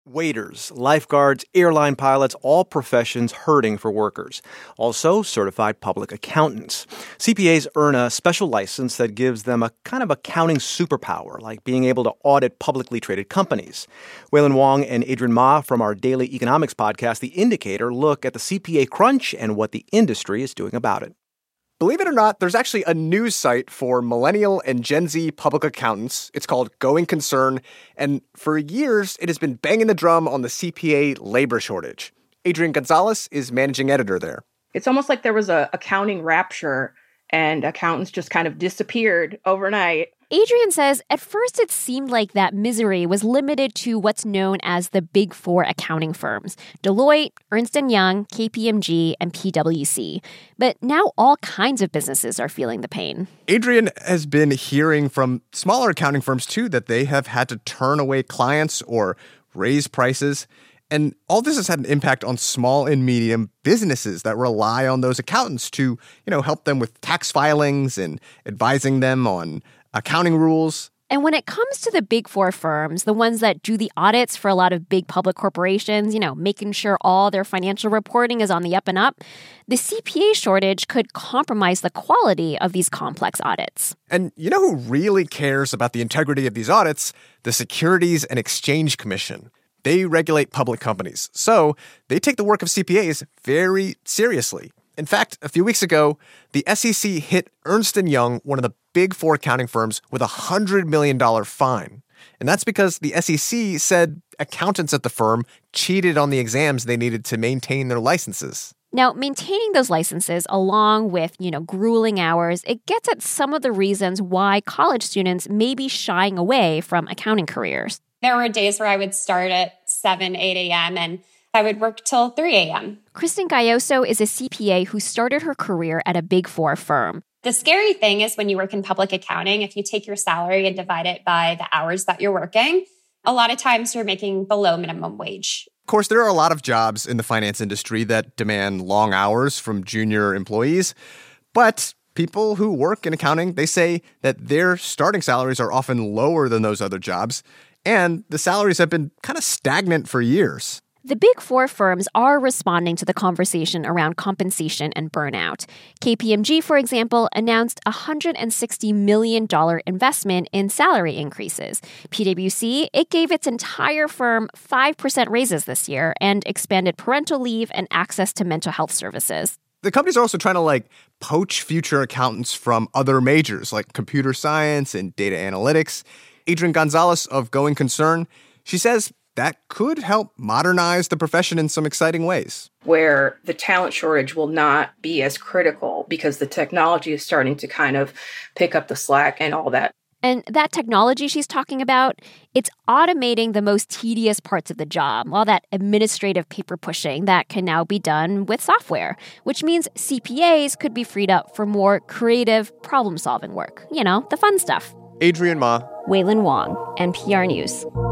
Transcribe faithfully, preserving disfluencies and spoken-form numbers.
Waiters, lifeguards, airline pilots, all professions hurting for workers. Also, certified public accountants. C P As earn a special license that gives them a kind of accounting superpower, like being able to audit publicly traded companies. Wailin Wong and Adrian Ma from our daily economics podcast, The Indicator, look at the C P A crunch and what the industry is doing about it. Believe it or not, there's actually a news site for millennial and Gen Z public accountants. It's called Going Concern, and for years, it has been banging the drum on the C P A labor shortage. Adrian Gonzalez is managing editor there. It's almost like there was a accounting rapture, and accountants just kind of disappeared overnight. Adrian says at first it seemed like that misery was limited to what's known as the Big Four accounting firms, Deloitte, Ernst and Young, K P M G, and P W C. But now all kinds of businesses are feeling the pain. Adrian has been hearing from smaller accounting firms, too, that they have had to turn away clients or raise prices. And all this has had an impact on small and medium businesses that rely on those accountants to, you know, help them with tax filings and advising them on accounting rules. And when it comes to the Big Four firms, the ones that do the audits for a lot of big public corporations, you know, making sure all their financial reporting is on the up and up, the C P A shortage could compromise the quality of these complex audits. And you know who really cares about the integrity of these audits? The Securities and Exchange Commission. They regulate public companies, so they take the work of C P As very seriously. In fact, a few weeks ago, the S E C hit Ernst and Young, one of the big four accounting firms, with a one hundred million dollars fine. And that's because the S E C said accountants at the firm cheated on the exams they needed to maintain their licenses. Now, maintaining those licenses, along with, you know, grueling hours, it gets at some of the reasons why college students may be shying away from accounting careers. There were days where I would start at seven, eight a.m. and I would work till three a.m. Kristen Gayoso is a C P A who started her career at a Big Four firm. The scary thing is when you work in public accounting, if you take your salary and divide it by the hours that you're working, a lot of times you're making below minimum wage. Of course, there are a lot of jobs in the finance industry that demand long hours from junior employees, but people who work in accounting, they say that their starting salaries are often lower than those other jobs, and the salaries have been kind of stagnant for years. The Big Four firms are responding to the conversation around compensation and burnout. K P M G, for example, announced a one hundred sixty million dollars investment in salary increases. P W C, it gave its entire firm five percent raises this year and expanded parental leave and access to mental health services. The companies are also trying to, like, poach future accountants from other majors like computer science and data analytics. Adrian Gonzalez of Going Concern, she says that could help modernize the profession in some exciting ways. Where the talent shortage will not be as critical because the technology is starting to kind of pick up the slack and all that. And that technology she's talking about, it's automating the most tedious parts of the job, all that administrative paper pushing that can now be done with software, which means C P As could be freed up for more creative problem-solving work. You know, the fun stuff. Adrian Ma. Wailin Wong, N P R News.